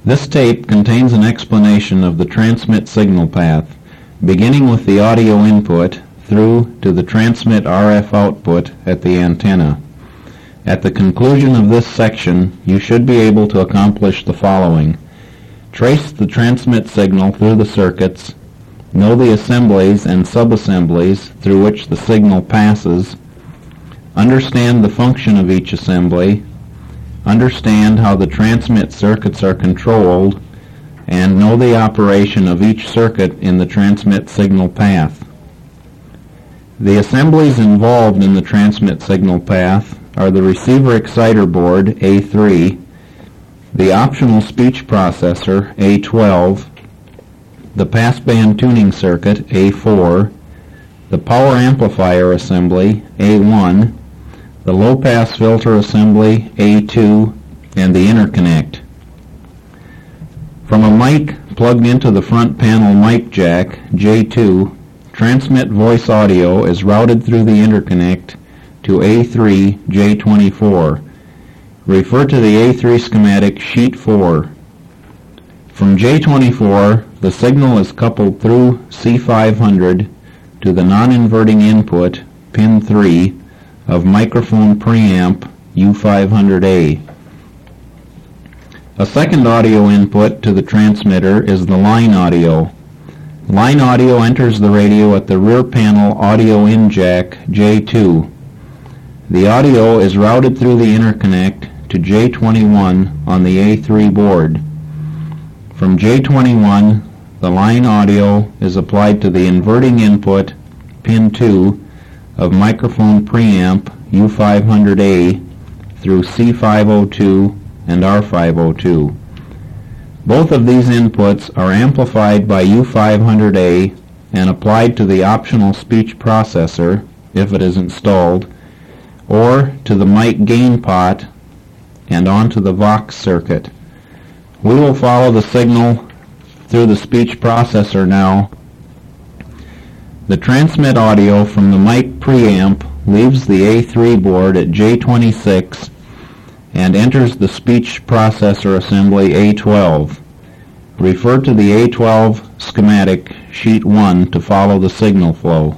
This tape contains an explanation of the transmit signal path, beginning with the audio input through to the transmit RF output at the antenna. At the conclusion of this section, you should be able to accomplish the following. Trace the transmit signal through the circuits, know the assemblies and subassemblies through which the signal passes, understand the function of each assembly, understand how the transmit circuits are controlled, and know the operation of each circuit in the transmit signal path. The assemblies involved in the transmit signal path are the receiver exciter board, A3, the optional speech processor, A12, the passband tuning circuit, A4, the power amplifier assembly, A1, the low-pass filter assembly, A2, and the interconnect. From a mic plugged into the front panel mic jack, J2, transmit voice audio is routed through the interconnect to A3, J24. Refer to the A3 schematic, sheet 4. From J24, the signal is coupled through C500 to the non-inverting input, pin 3, of microphone preamp U500A. A second audio input to the transmitter is the line audio. Line audio enters the radio at the rear panel audio in jack, J2. The audio is routed through the interconnect to J21 on the A3 board. From J21, the line audio is applied to the inverting input, pin 2, of microphone preamp U500A through C502 and R502. Both of these inputs are amplified by U500A and applied to the optional speech processor, if it is installed, or to the mic gain pot and onto the Vox circuit. We will follow the signal through the speech processor now. The transmit audio from the mic preamp leaves the A3 board at J26 and enters the speech processor assembly A12. Refer to the A12 schematic, sheet 1, to follow the signal flow.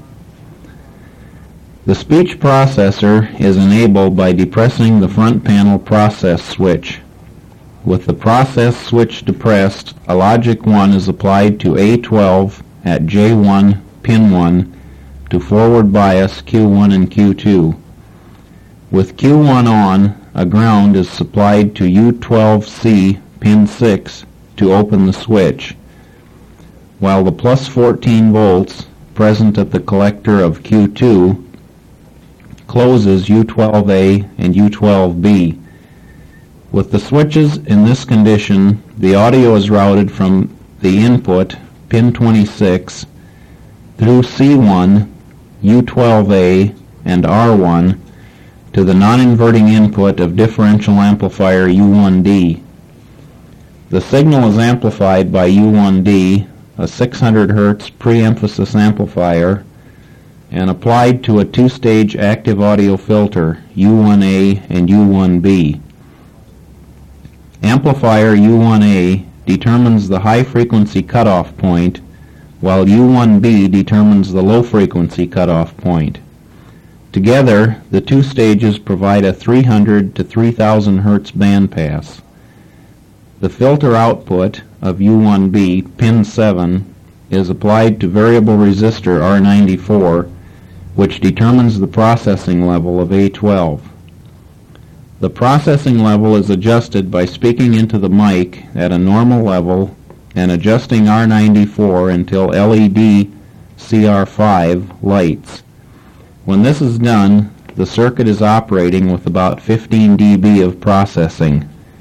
The speech processor is enabled by depressing the front panel process switch. With the process switch depressed, a logic 1 is applied to A12 at J1, pin 1, to forward bias Q1 and Q2. With Q1 on, a ground is supplied to U12C, pin 6, to open the switch, while the plus 14 volts present at the collector of Q2 closes U12A and U12B. With the switches in this condition, the audio is routed from the input, pin 26, through C1, U12A, and R1 to the non-inverting input of differential amplifier U1D. The signal is amplified by U1D, a 600 Hz pre-emphasis amplifier, and applied to a two-stage active audio filter, U1A and U1B. Amplifier U1A determines the high-frequency cutoff point, while U1B determines the low-frequency cutoff point. Together, the two stages provide a 300 to 3000 Hz bandpass. The filter output of U1B, pin 7, is applied to variable resistor R94, which determines the processing level of A12. The processing level is adjusted by speaking into the mic at a normal level and adjusting R94 until LED CR5 lights. When this is done, the circuit is operating with about 15 dB of processing.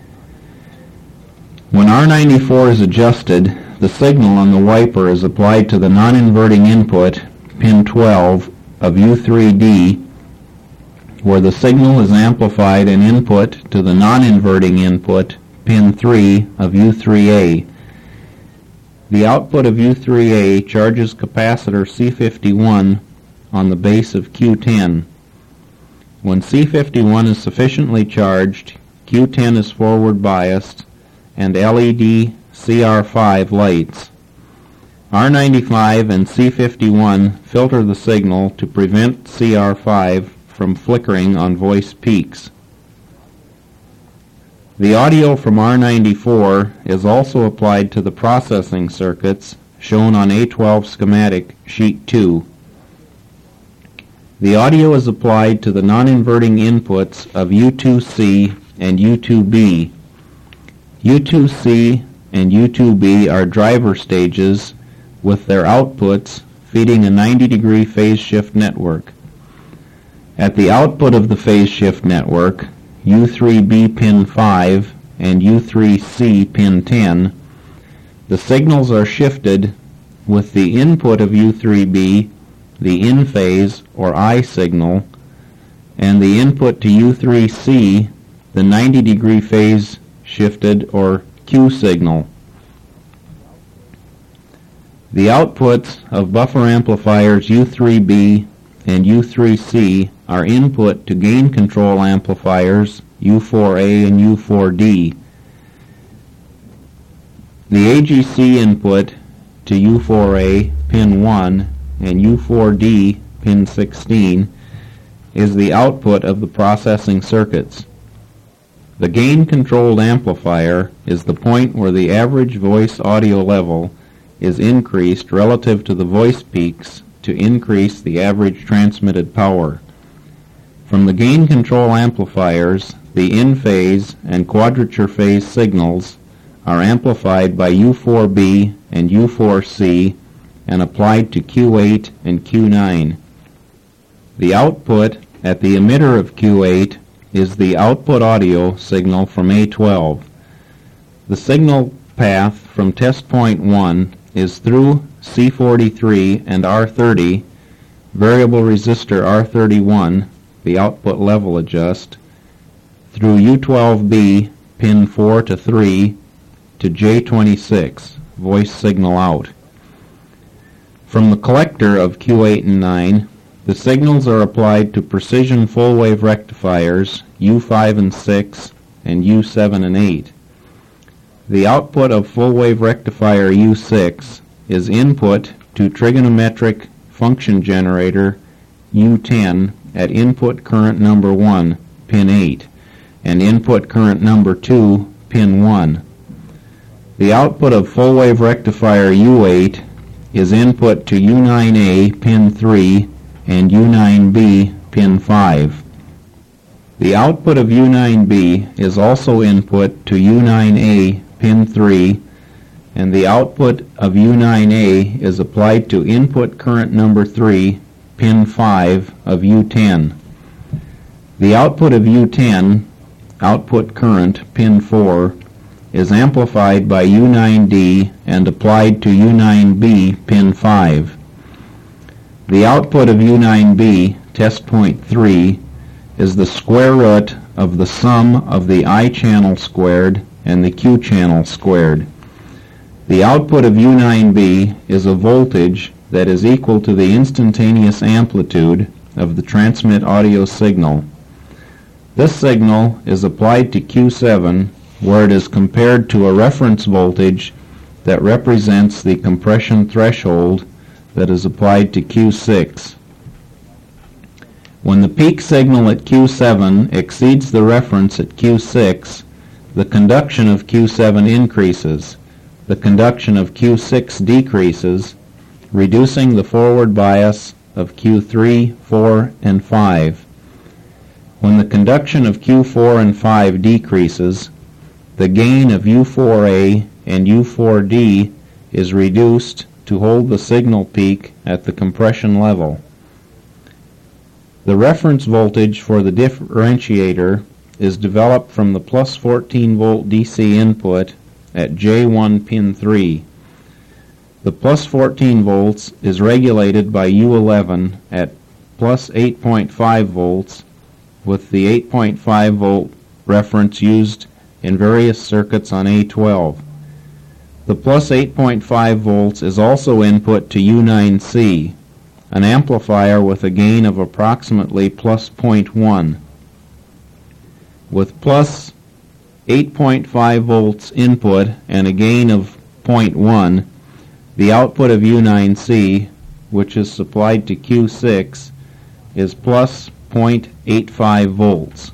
When R94 is adjusted, the signal on the wiper is applied to the non-inverting input, pin 12, of U3D, where the signal is amplified and input to the non-inverting input, pin 3, of U3A. The output of U3A charges capacitor C51 on the base of Q10. When C51 is sufficiently charged, Q10 is forward biased and LED CR5 lights. R95 and C51 filter the signal to prevent CR5 from flickering on voice peaks. The audio from R94 is also applied to the processing circuits shown on A12 schematic sheet 2. The audio is applied to the non-inverting inputs of U2C and U2B. U2C and U2B are driver stages with their outputs feeding a 90-degree phase shift network. At the output of the phase shift network, U3B pin 5 and U3C pin 10, the signals are shifted with the input of U3B, the in-phase or I signal, and the input to U3C, the 90-degree phase shifted or Q signal. The outputs of buffer amplifiers U3B and U3C are input to gain control amplifiers U4A and U4D. The AGC input to U4A pin 1 and U4D pin 16 is the output of the processing circuits. The gain-controlled amplifier is the point where the average voice audio level is increased relative to the voice peaks to increase the average transmitted power. From the gain control amplifiers, the in-phase and quadrature phase signals are amplified by U4B and U4C and applied to Q8 and Q9. The output at the emitter of Q8 is the output audio signal from A12. The signal path from test point 1 is through C43 and R30, variable resistor R31, the output level adjust, through U12B, pin 4 to 3, to J26, voice signal out. From the collector of Q8 and 9, the signals are applied to precision full-wave rectifiers U5 and 6 and U7 and 8. The output of full-wave rectifier U6 is input to trigonometric function generator U10 at input current number 1, pin 8, and input current number 2, pin 1. The output of full-wave rectifier U8 is input to U9A, pin 3, and U9B, pin 5. The output of U9B is also input to U9A, pin 3, and the output of U9A is applied to input current number 3, pin 5 of U10. The output of U10, output current, pin 4, is amplified by U9D and applied to U9B, pin 5. The output of U9B, test point 3, is the square root of the sum of the I channel squared and the Q channel squared. The output of U9B is a voltage that is equal to the instantaneous amplitude of the transmit audio signal. This signal is applied to Q7, where it is compared to a reference voltage that represents the compression threshold that is applied to Q6. When the peak signal at Q7 exceeds the reference at Q6, the conduction of Q7 increases. The conduction of Q6 decreases, reducing the forward bias of Q3, 4, and 5. When the conduction of Q4 and 5 decreases, the gain of U4A and U4D is reduced to hold the signal peak at the compression level. The reference voltage for the differentiator is developed from the plus 14 volt DC input at J1 pin 3. The plus 14 volts is regulated by U11 at plus 8.5 volts with the 8.5 volt reference used in various circuits on A12. The plus 8.5 volts is also input to U9C, an amplifier with a gain of approximately plus 0.1. With plus 8.5 volts input and a gain of 0.1, the output of U9C, which is supplied to Q6, is plus 0.85 volts.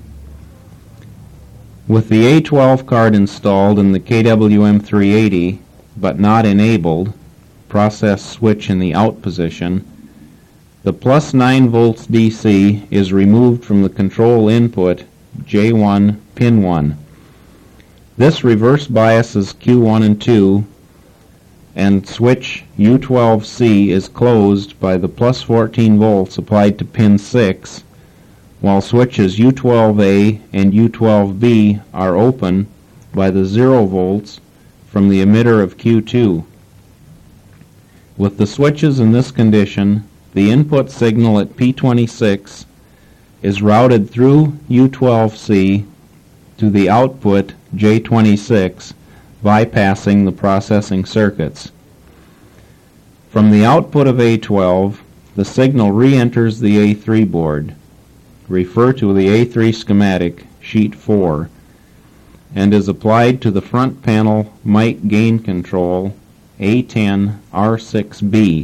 With the A12 card installed in the KWM380, but not enabled, process switch in the out position, the plus 9 volts DC is removed from the control input J1 pin 1. This reverse biases Q1 and 2, and switch U12C is closed by the plus 14 volts applied to pin 6, while switches U12A and U12B are open by the 0 volts from the emitter of Q2. With the switches in this condition, the input signal at P26 is routed through U12C to the output J26, bypassing the processing circuits. From the output of A12, the signal re-enters the A3 board. Refer to the A3 schematic, sheet 4, and is applied to the front panel mic gain control A10 R6B.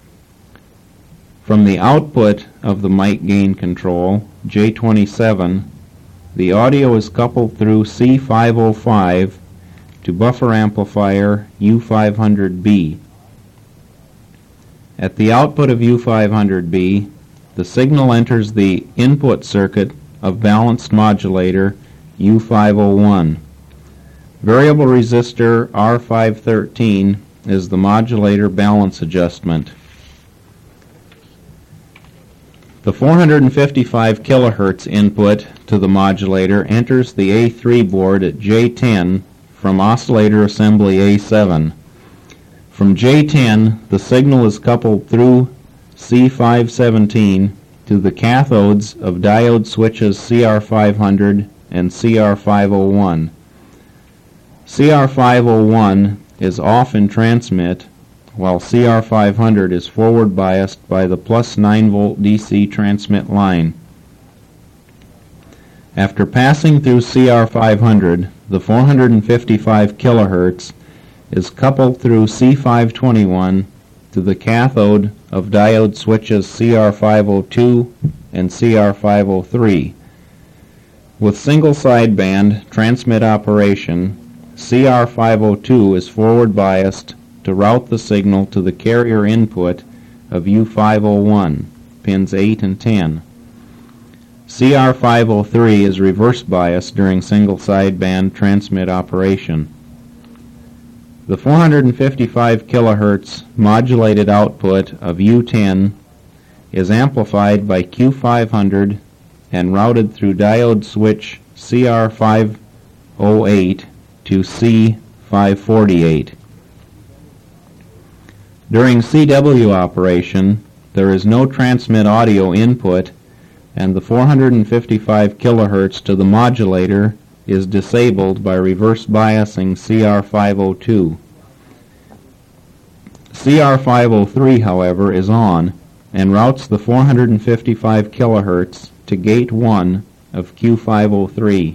From the output of the mic gain control, J27, the audio is coupled through C505 to buffer amplifier U500B. At the output of U500B, the signal enters the input circuit of balanced modulator U501. Variable resistor R513 is the modulator balance adjustment. The 455 kHz input to the modulator enters the A3 board at J10 from oscillator assembly A7. From J10, the signal is coupled through C517 to the cathodes of diode switches CR500 and CR501. CR501 is off in transmit, while CR500 is forward biased by the plus 9 volt DC transmit line. After passing through CR500, the 455 kHz is coupled through C521 to the cathode of diode switches CR502 and CR503. With single sideband transmit operation, CR502 is forward biased to route the signal to the carrier input of U501, pins 8 and 10. CR503 is reverse biased during single sideband transmit operation. The 455 kHz modulated output of U10 is amplified by Q500 and routed through diode switch CR508 to C548. During CW operation, there is no transmit audio input, and the 455 kHz to the modulator is disabled by reverse biasing CR502. CR503, however, is on and routes the 455 kHz to gate 1 of Q503.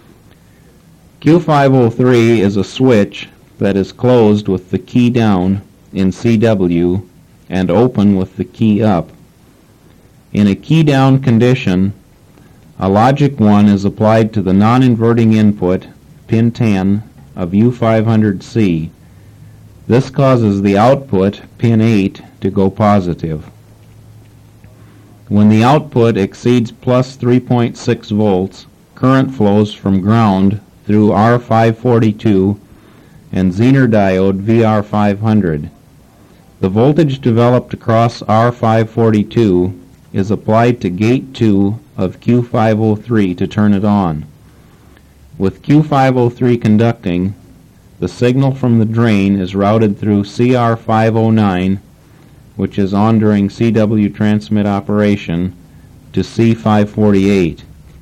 Q503 is a switch that is closed with the key down in CW and open with the key up. In a key down condition, a logic 1 is applied to the non-inverting input, pin 10, of U500C. This causes the output, pin 8, to go positive. When the output exceeds plus 3.6 volts, current flows from ground through R542 and Zener diode VR500. The voltage developed across R542 is applied to gate 2 of Q503 to turn it on. With Q503 conducting, the signal from the drain is routed through CR509, which is on during CW transmit operation, to C548.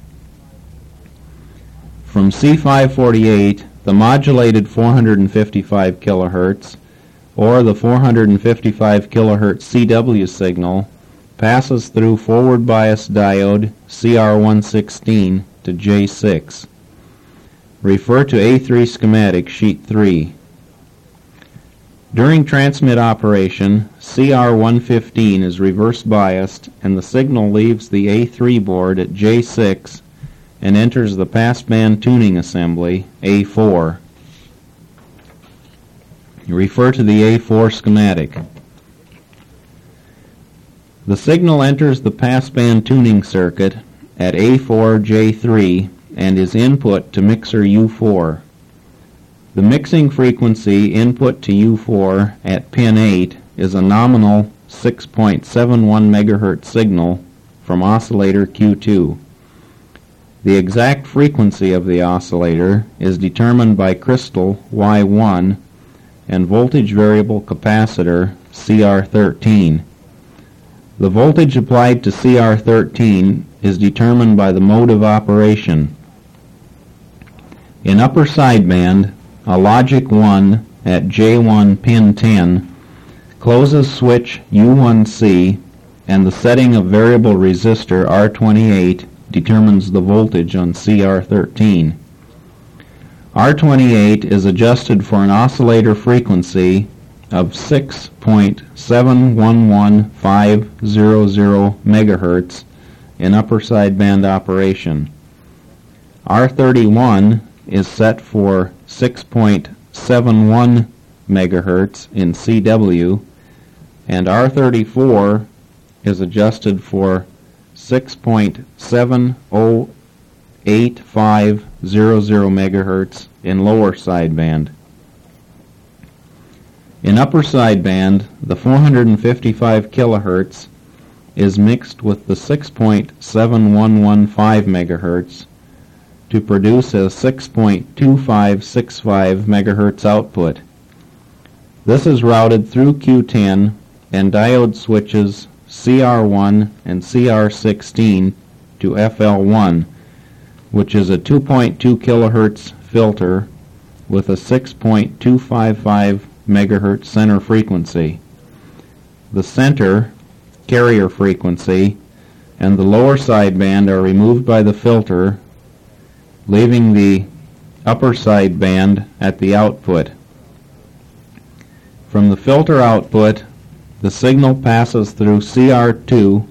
From C548, the modulated 455 kHz or the 455 kHz CW signal passes through forward bias diode CR116 to J6. Refer to A3 schematic, sheet 3. During transmit operation, CR115 is reverse biased and the signal leaves the A3 board at J6 and enters the passband tuning assembly, A4. Refer to the A4 schematic. The signal enters the passband tuning circuit at A4J3 and is input to mixer U4. The mixing frequency input to U4 at pin 8 is a nominal 6.71 MHz signal from oscillator Q2. The exact frequency of the oscillator is determined by crystal Y1 and voltage variable capacitor CR13. The voltage applied to CR13 is determined by the mode of operation. In upper sideband, a logic 1 at J1 pin 10 closes switch U1C and the setting of variable resistor R28 determines the voltage on CR13. R28 is adjusted for an oscillator frequency of 6.711500 MHz in upper sideband operation. R31 is set for 6.71 MHz in CW, and R34 is adjusted for 6.70850 MHz in lower sideband. In upper sideband, the 455 kHz is mixed with the 6.7115 MHz to produce a 6.2565 MHz output. This is routed through Q10 and diode switches CR1 and CR16 to FL1, which is a 2.2 kHz filter with a 6.255 MHz center frequency. The center, carrier frequency, and the lower sideband are removed by the filter, leaving the upper sideband at the output. From the filter output, the signal passes through CR2,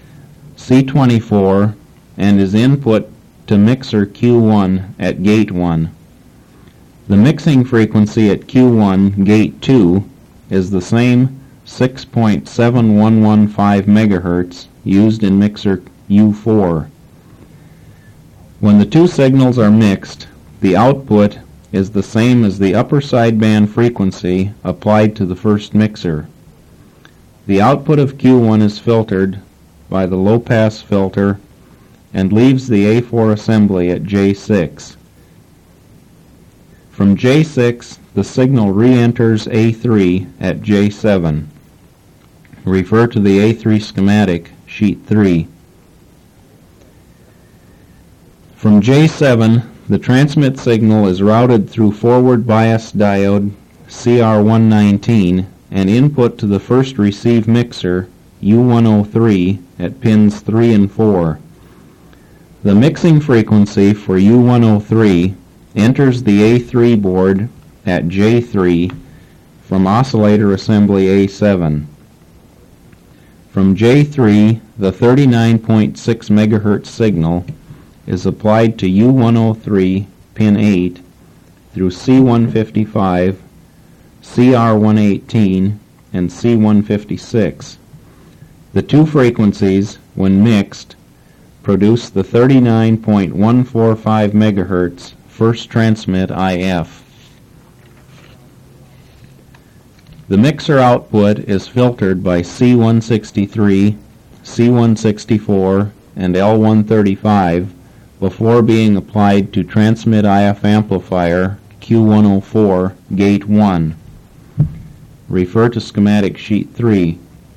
C24, and is input to mixer Q1 at gate 1. The mixing frequency at Q1, gate 2, is the same 6.7115 MHz used in mixer U4. When the two signals are mixed, the output is the same as the upper sideband frequency applied to the first mixer. The output of Q1 is filtered by the low-pass filter and leaves the A4 assembly at J6. From J6, the signal re-enters A3 at J7. Refer to the A3 schematic, sheet 3. From J7, the transmit signal is routed through forward bias diode CR119 and input to the first receive mixer U103 at pins 3 and 4. The mixing frequency for U103 enters the A3 board at J3 from oscillator assembly A7. From J3, the 39.6 MHz signal is applied to U103 pin 8 through C155, CR118, and C156. The two frequencies, when mixed, produce the 39.145 MHz first transmit IF. The mixer output is filtered by C163, C164, and L135 before being applied to transmit IF amplifier Q104 gate 1. Refer to schematic sheet 3.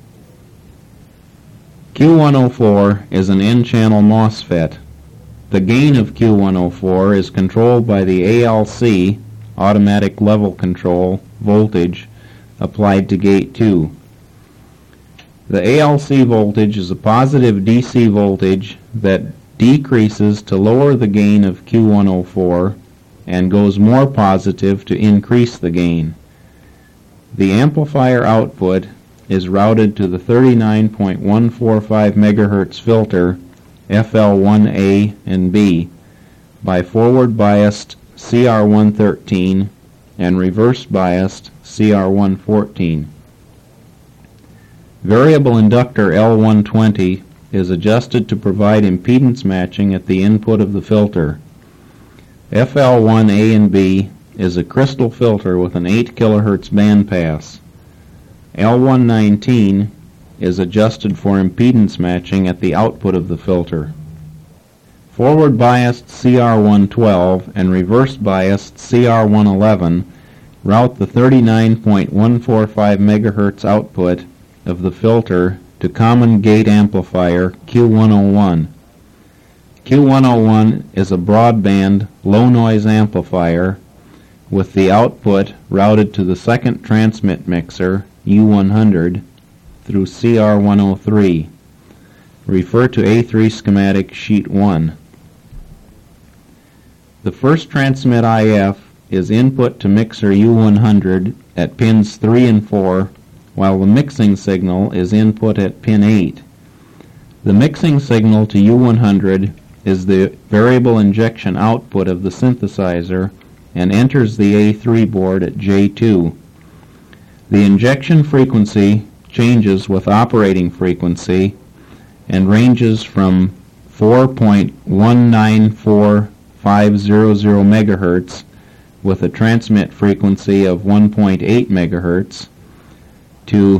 Q104 is an N-channel MOSFET. The gain of Q104 is controlled by the ALC, automatic level control, voltage applied to gate 2. The ALC voltage is a positive DC voltage that decreases to lower the gain of Q104 and goes more positive to increase the gain. The amplifier output is routed to the 39.145 MHz filter FL1A and B by forward biased CR113 and reverse biased CR114. Variable inductor L120 is adjusted to provide impedance matching at the input of the filter. FL1A and B is a crystal filter with an 8 kHz bandpass. L119 is adjusted for impedance matching at the output of the filter. Forward biased CR112 and reverse biased CR111 route the 39.145 MHz output of the filter to common gate amplifier Q101. Q101 is a broadband low-noise amplifier with the output routed to the second transmit mixer U100 through CR103. Refer to A3 schematic sheet 1. The first transmit IF is input to mixer U100 at pins 3 and 4, while the mixing signal is input at pin 8. The mixing signal to U100 is the variable injection output of the synthesizer and enters the A3 board at J2. The injection frequency changes with operating frequency and ranges from 4.194500 MHz with a transmit frequency of 1.8 MHz to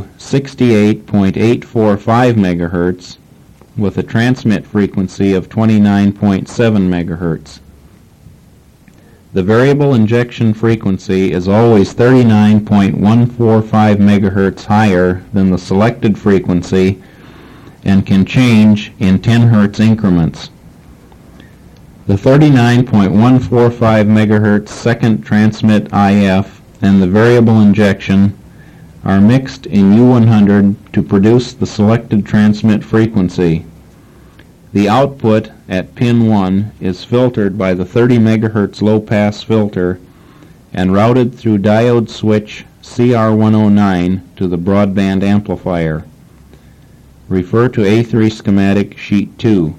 68.845 MHz with a transmit frequency of 29.7 MHz. The variable injection frequency is always 39.145 MHz higher than the selected frequency and can change in 10 Hz increments. The 39.145 MHz second transmit IF and the variable injection are mixed in U100 to produce the selected transmit frequency. The output at pin 1 is filtered by the 30 MHz low-pass filter and routed through diode switch CR109 to the broadband amplifier. Refer to A3 schematic sheet 2.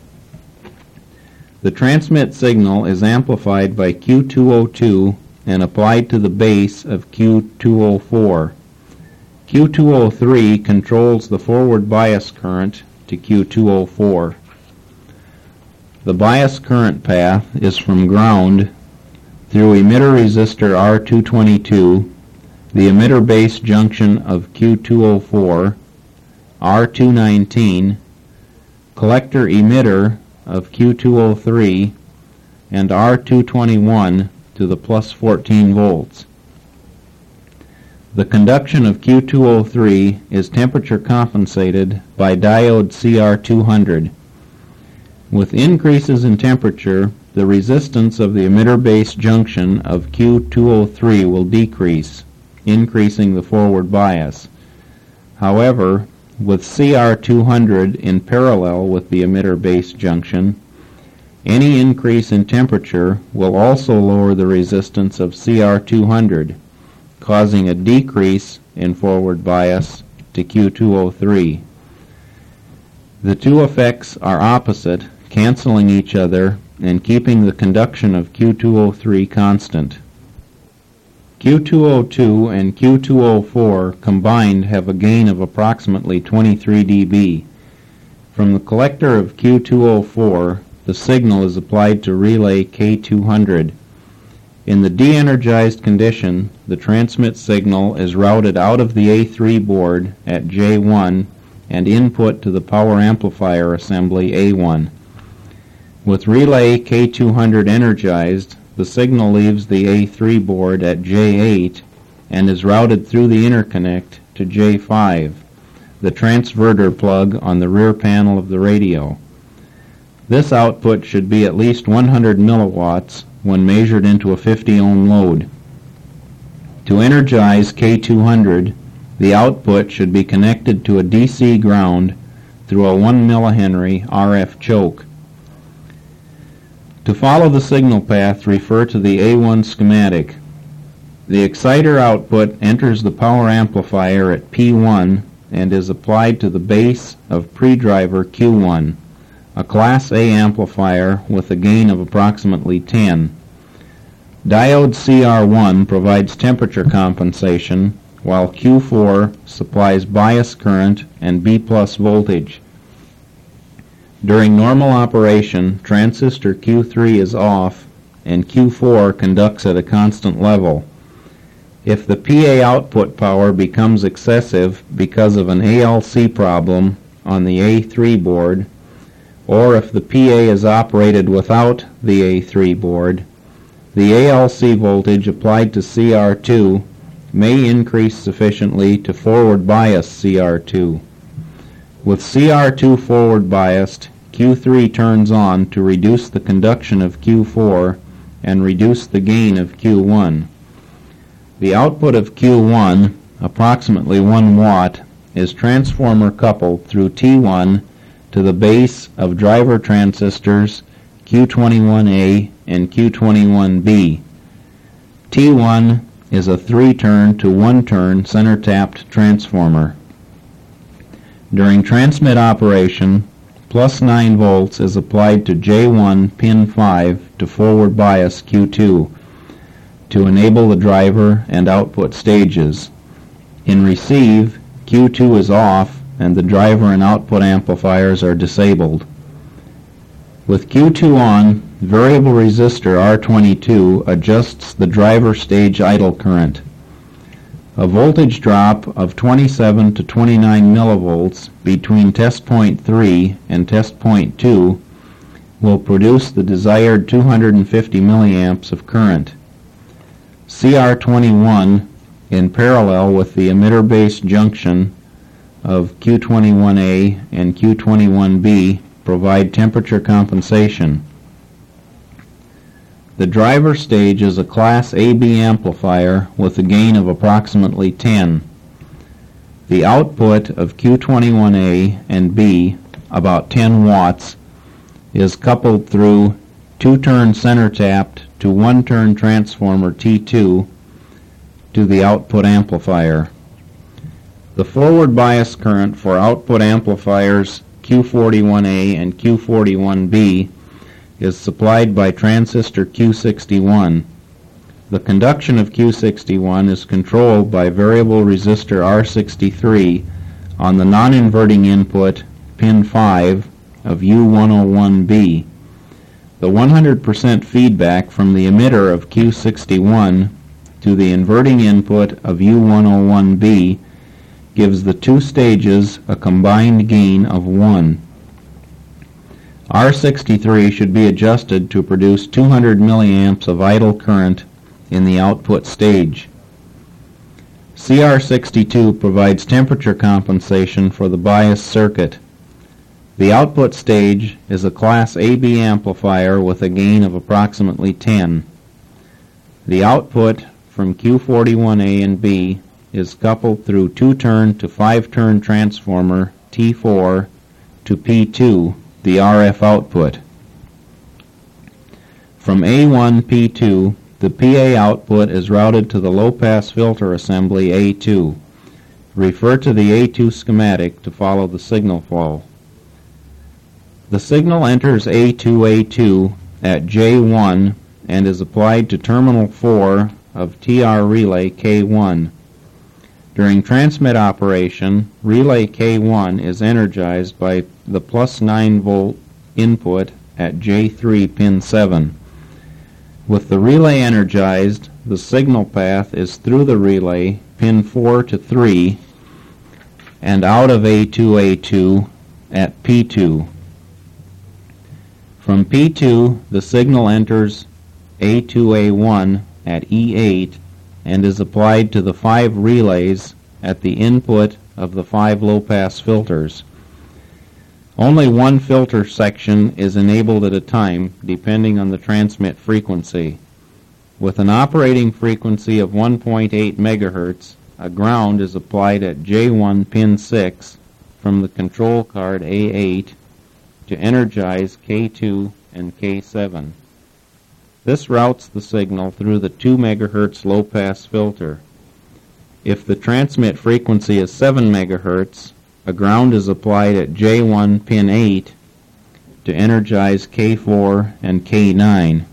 The transmit signal is amplified by Q202 and applied to the base of Q204. Q203 controls the forward bias current to Q204. The bias current path is from ground through emitter resistor R222, the emitter base junction of Q204, R219, collector emitter of Q203, and R221 to the plus 14 volts. The conduction of Q203 is temperature compensated by diode CR200. With increases in temperature, the resistance of the emitter base junction of Q203 will decrease, increasing the forward bias. However, with CR200 in parallel with the emitter base junction, any increase in temperature will also lower the resistance of CR200, causing a decrease in forward bias to Q203. The two effects are opposite, canceling each other and keeping the conduction of Q203 constant. Q202 and Q204 combined have a gain of approximately 23 dB. From the collector of Q204, the signal is applied to relay K200. In the de-energized condition, the transmit signal is routed out of the A3 board at J1 and input to the power amplifier assembly A1. With relay K200 energized, the signal leaves the A3 board at J8 and is routed through the interconnect to J5, the transverter plug on the rear panel of the radio. This output should be at least 100 milliwatts when measured into a 50 ohm load. To energize K200, the output should be connected to a DC ground through a 1 millihenry RF choke. To follow the signal path, refer to the A1 schematic. The exciter output enters the power amplifier at P1 and is applied to the base of pre-driver Q1, a Class A amplifier with a gain of approximately 10. Diode CR1 provides temperature compensation, while Q4 supplies bias current and B+ voltage. During normal operation, transistor Q3 is off and Q4 conducts at a constant level. If the PA output power becomes excessive because of an ALC problem on the A3 board, or if the PA is operated without the A3 board, the ALC voltage applied to CR2 may increase sufficiently to forward bias CR2. With CR2 forward biased, Q3 turns on to reduce the conduction of Q4 and reduce the gain of Q1. The output of Q1, approximately 1 watt, is transformer coupled through T1 to the base of driver transistors Q21A and Q21B. T1 is a 3-turn to 1-turn center-tapped transformer. During transmit operation, plus 9 volts is applied to J1 pin 5 to forward bias Q2 to enable the driver and output stages. In receive, Q2 is off and the driver and output amplifiers are disabled. With Q2 on, variable resistor R22 adjusts the driver stage idle current. A voltage drop of 27 to 29 millivolts between test point 3 and test point 2 will produce the desired 250 milliamps of current. CR21, in parallel with the emitter-based junction of Q21A and Q21B, provide temperature compensation. The driver stage is a Class AB amplifier with a gain of approximately 10. The output of Q21A and B, about 10 watts, is coupled through 2-turn center-tapped to 1-turn transformer T2 to the output amplifier. The forward bias current for output amplifiers Q41A and Q41B is supplied by transistor Q61. The conduction of Q61 is controlled by variable resistor R63 on the non-inverting input pin 5 of U101B. The 100% feedback from the emitter of Q61 to the inverting input of U101B gives the two stages a combined gain of 1. R63 should be adjusted to produce 200 milliamps of idle current in the output stage. CR62 provides temperature compensation for the bias circuit. The output stage is a Class AB amplifier with a gain of approximately 10. The output from Q41A and B is coupled through 2-turn to 5-turn transformer T4 to P2, the RF output. From A1 P2, the PA output is routed to the low-pass filter assembly A2. Refer to the A2 schematic to follow the signal flow. The signal enters A2A2 at J1 and is applied to terminal 4 of TR relay K1. During transmit operation, relay K1 is energized by the plus 9 volt input at J3 pin 7. With the relay energized, the signal path is through the relay pin 4 to 3 and out of A2A2 at P2. From P2, the signal enters A2A1 at E8 and is applied to the 5 relays at the input of the 5 low-pass filters. Only one filter section is enabled at a time, depending on the transmit frequency. With an operating frequency of 1.8 MHz, a ground is applied at J1 pin 6 from the control card A8 to energize K2 and K7. This routes the signal through the 2 MHz low-pass filter. If the transmit frequency is 7 MHz, a ground is applied at J1 pin 8 to energize K4 and K9.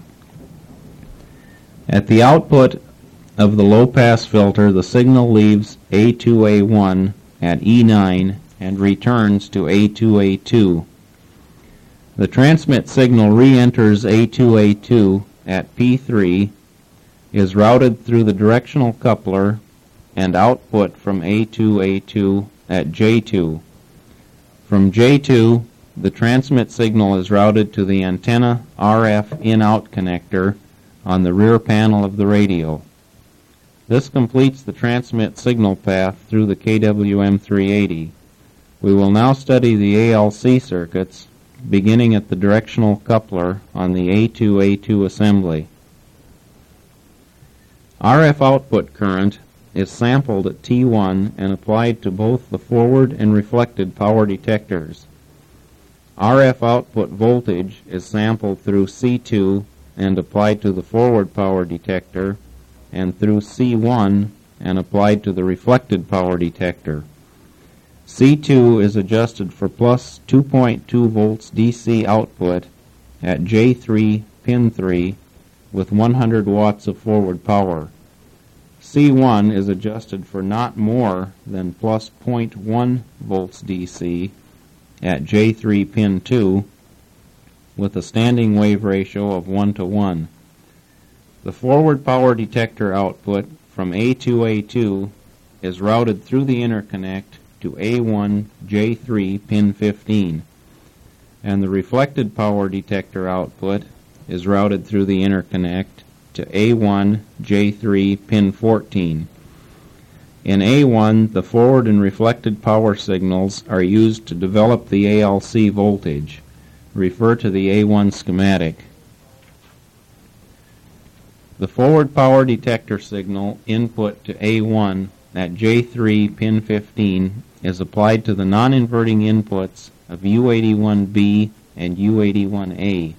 At the output of the low-pass filter, the signal leaves A2A1 at E9 and returns to A2A2. The transmit signal re-enters A2A2 at P3, is routed through the directional coupler, and output from A2A2 at J2. From J2, the transmit signal is routed to the antenna RF in-out connector on the rear panel of the radio. This completes the transmit signal path through the KWM380. We will now study the ALC circuits, beginning at the directional coupler on the A2A2 assembly. RF output current is sampled at T1 and applied to both the forward and reflected power detectors. RF output voltage is sampled through C2 and applied to the forward power detector, and through C1 and applied to the reflected power detector. C2 is adjusted for plus 2.2 volts DC output at J3 pin 3 with 100 watts of forward power. C1 is adjusted for not more than plus 0.1 volts DC at J3 pin 2 with a standing wave ratio of 1:1. The forward power detector output from A2A2 is routed through the interconnect to A1 J3 pin 15, and the reflected power detector output is routed through the interconnect to A1 J3 pin 14. In A1, the forward and reflected power signals are used to develop the ALC voltage. Refer to the A1 schematic. The forward power detector signal input to A1 at J3 pin 15 is applied to the non-inverting inputs of U81B and U81A.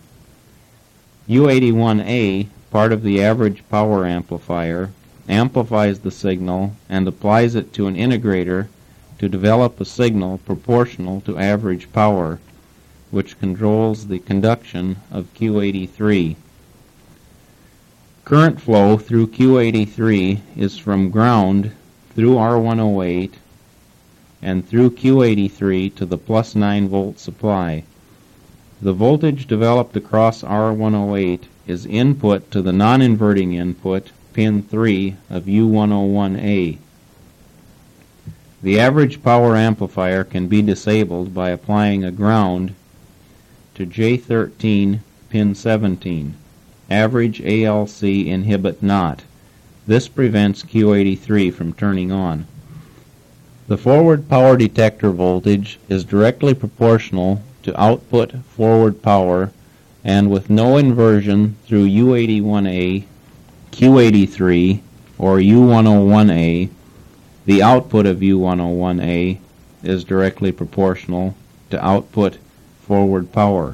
U81A, part of the average power amplifier, amplifies the signal and applies it to an integrator to develop a signal proportional to average power, which controls the conduction of Q83. Current flow through Q83 is from ground through R108 and through Q83 to the plus 9 volt supply. The voltage developed across R108 is input to the non-inverting input, pin 3 of U101A. The average power amplifier can be disabled by applying a ground to J13 pin 17. Average ALC inhibit not. This prevents Q83 from turning on. The forward power detector voltage is directly proportional to output forward power, and with no inversion through U81A, Q83, or U101A, the output of U101A is directly proportional to output forward power.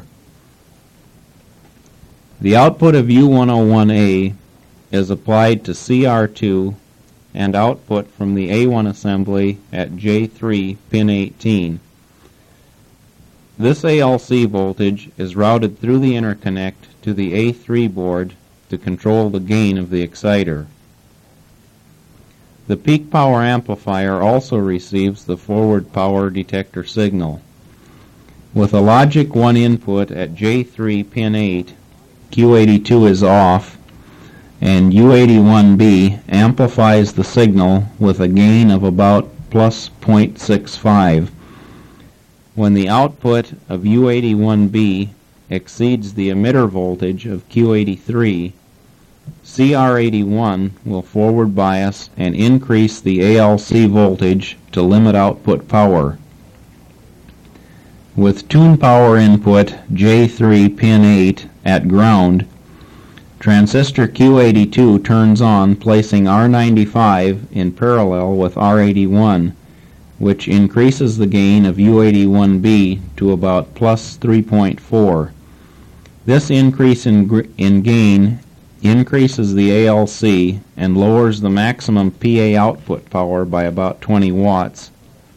The output of U101A is applied to CR2 and output from the A1 assembly at J3 pin 18. This ALC voltage is routed through the interconnect to the A3 board to control the gain of the exciter. The peak power amplifier also receives the forward power detector signal. With a logic 1 input at J3 pin 8, Q82 is off, and U81B amplifies the signal with a gain of about plus 0.65. When the output of U81B exceeds the emitter voltage of Q83, CR81 will forward bias and increase the ALC voltage to limit output power. With tune power input J3 pin 8 at ground, transistor Q82 turns on, placing R95 in parallel with R81, which increases the gain of U81B to about plus 3.4. This increase in gain increases the ALC and lowers the maximum PA output power by about 20 watts.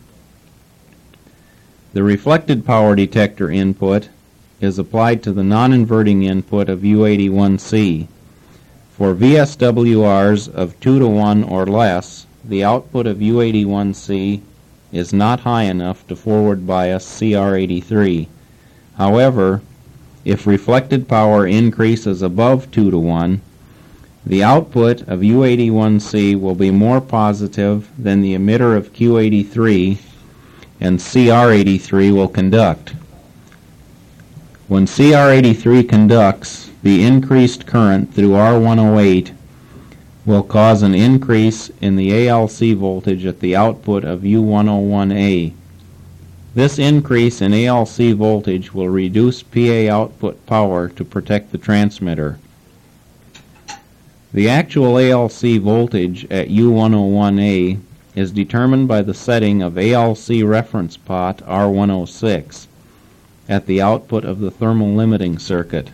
The reflected power detector input is applied to the non-inverting input of U81C. For VSWRs of 2 to 1 or less, the output of U81C is not high enough to forward bias CR83. However, if reflected power increases above 2 to 1, the output of U81C will be more positive than the emitter of Q83, and CR83 will conduct. When CR83 conducts, the increased current through R108 will cause an increase in the ALC voltage at the output of U101A. This increase in ALC voltage will reduce PA output power to protect the transmitter. The actual ALC voltage at U101A is determined by the setting of ALC reference pot R106 at the output of the thermal limiting circuit.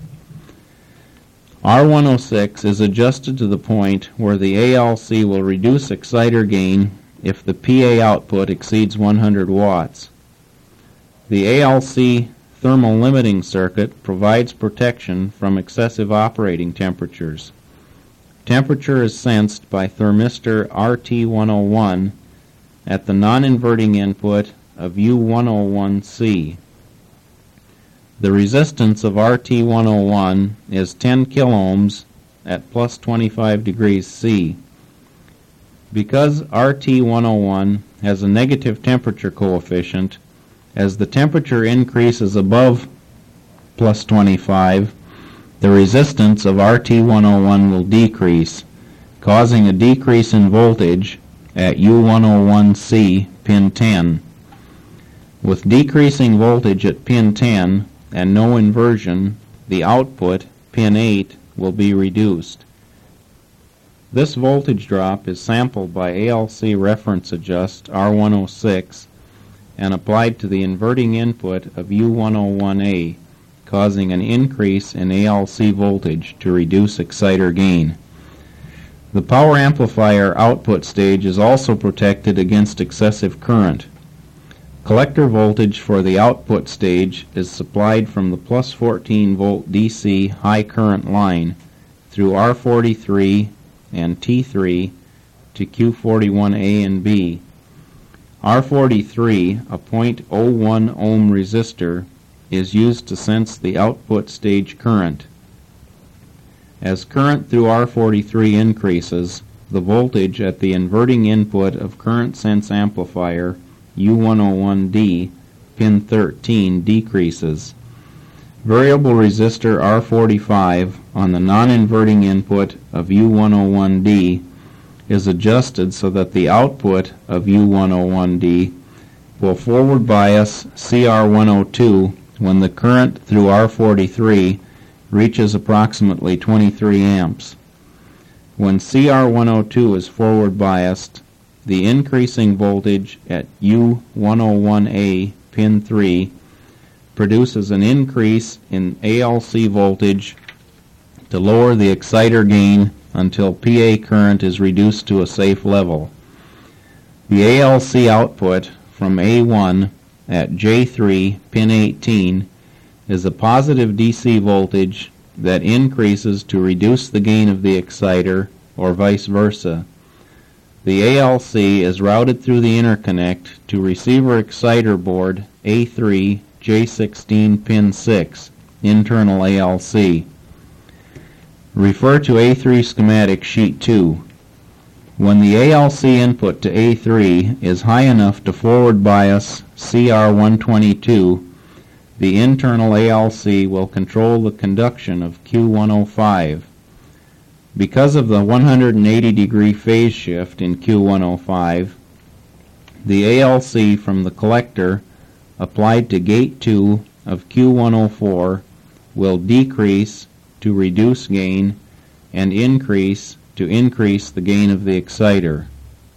R106 is adjusted to the point where the ALC will reduce exciter gain if the PA output exceeds 100 watts. The ALC thermal limiting circuit provides protection from excessive operating temperatures. Temperature is sensed by thermistor RT101 at the non-inverting input of U101C. The resistance of RT101 is 10 kiloohms at plus 25 degrees C. Because RT101 has a negative temperature coefficient, as the temperature increases above plus 25, the resistance of RT101 will decrease, causing a decrease in voltage at U101C pin 10. With decreasing voltage at pin 10 and no inversion, the output, pin 8, will be reduced. This voltage drop is sampled by ALC reference adjust R106 and applied to the inverting input of U101A, causing an increase in ALC voltage to reduce exciter gain. The power amplifier output stage is also protected against excessive current. Collector voltage for the output stage is supplied from the plus 14 volt DC high current line through R43 and T3 to Q41A and B. R43, a 0.01 ohm resistor, is used to sense the output stage current. As current through R43 increases, the voltage at the inverting input of current sense amplifier U101D, pin 13, decreases. Variable resistor R45 on the non-inverting input of U101D is adjusted so that the output of U101D will forward bias CR102 when the current through R43 reaches approximately 23 amps. When CR102 is forward biased, the increasing voltage at U101A pin 3 produces an increase in ALC voltage to lower the exciter gain until PA current is reduced to a safe level. The ALC output from A1 at J3 pin 18 is a positive DC voltage that increases to reduce the gain of the exciter or vice versa. The ALC is routed through the interconnect to receiver exciter board A3 J16 pin 6 internal ALC. Refer to A3 schematic sheet 2. When the ALC input to A3 is high enough to forward bias CR122, the internal ALC will control the conduction of Q105. Because of the 180 degree phase shift in Q105, the ALC from the collector applied to gate 2 of Q104 will decrease to reduce gain and increase to increase the gain of the exciter.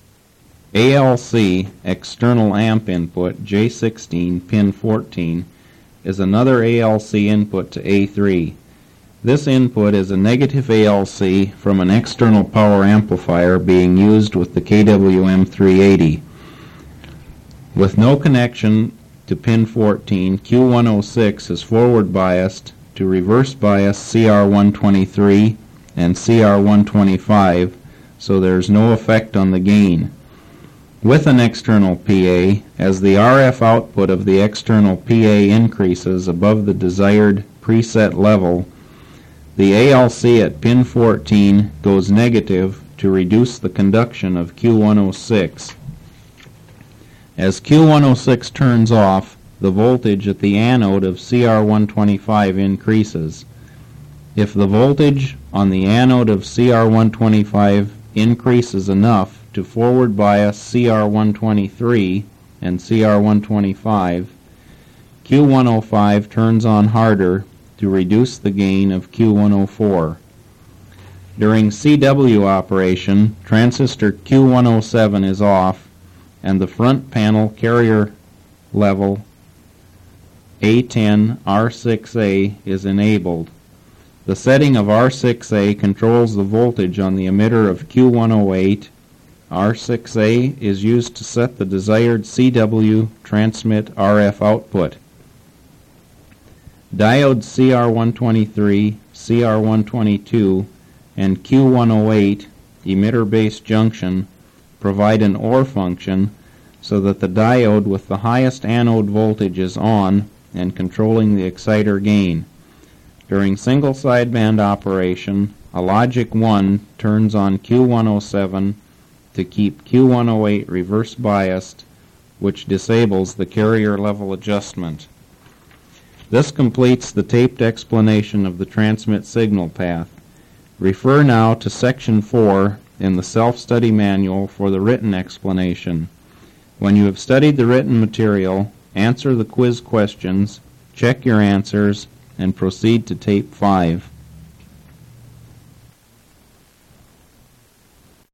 ALC external amp input J16 pin 14 is another ALC input to A3. This input is a negative ALC from an external power amplifier being used with the KWM 380. With no connection to pin 14, Q106 is forward biased to reverse bias CR123 and CR125, so there's no effect on the gain. With an external PA, as the RF output of the external PA increases above the desired preset level, the ALC at pin 14 goes negative to reduce the conduction of Q106. As Q106 turns off, the voltage at the anode of CR125 increases. If the voltage on the anode of CR125 increases enough to forward bias CR123 and CR125, Q105 turns on harder to reduce the gain of Q104. During CW operation, transistor Q107 is off and the front panel carrier level A10 R6A is enabled. The setting of R6A controls the voltage on the emitter of Q108. R6A is used to set the desired CW transmit RF output. Diodes CR123, CR122, and Q108 emitter-base junction provide an OR function so that the diode with the highest anode voltage is on and controlling the exciter gain. During single sideband operation, a logic 1 turns on Q107 to keep Q108 reverse biased, which disables the carrier level adjustment. This completes the taped explanation of the transmit signal path. Refer now to Section 4 in the self-study manual for the written explanation. When you have studied the written material, answer the quiz questions, check your answers, and proceed to Tape 5.